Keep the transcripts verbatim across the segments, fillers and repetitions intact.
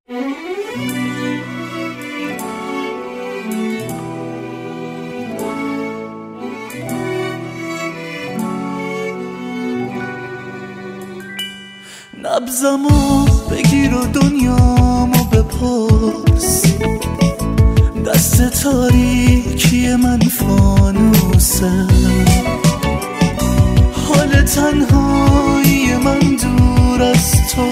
نبضمو بگیر و دنیامو بپرس، دست تاریکی من فانوسه، حال تنهایی من دور از تو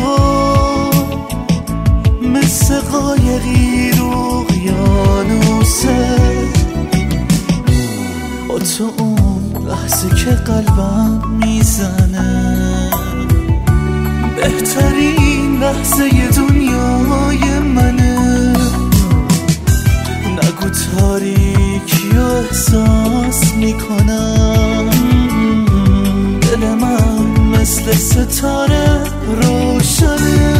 مثل قایقی رو اقیانوسه. با تو اون لحظه که قلبم میزنه بهترین لحظه دنیای منه. نگو تاریکی رو احساس میکنم، دل من مثل ستاره روشنه.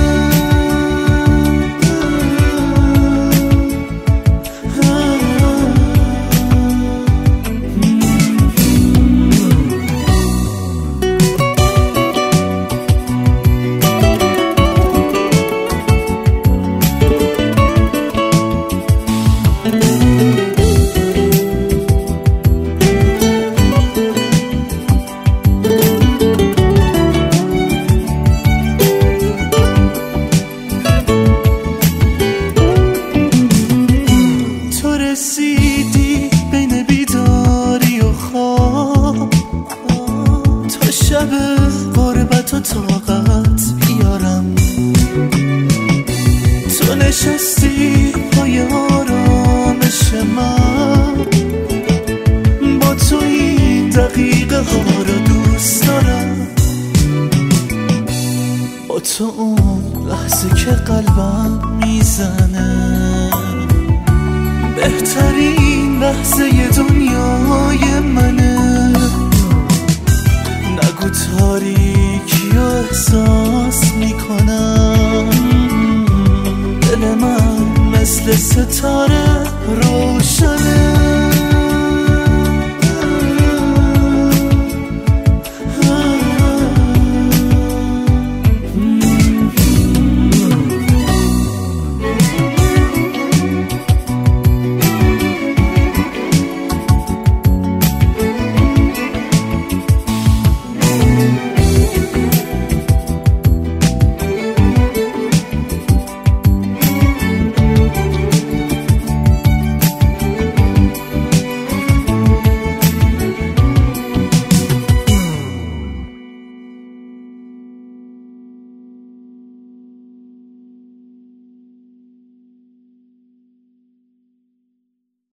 رسیدی بین بیداری و خواب، تا شب غربت و طاقت بیارم. تو نشستی پای آرامش من، با تو این دقیقه ها رو دوست دارم. با تو اون لحظه که قلبم میزنه بهترین لحظه دنیای منه. نگو تاریکی رو احساس میکنم، دل من مثل ستاره روشنه.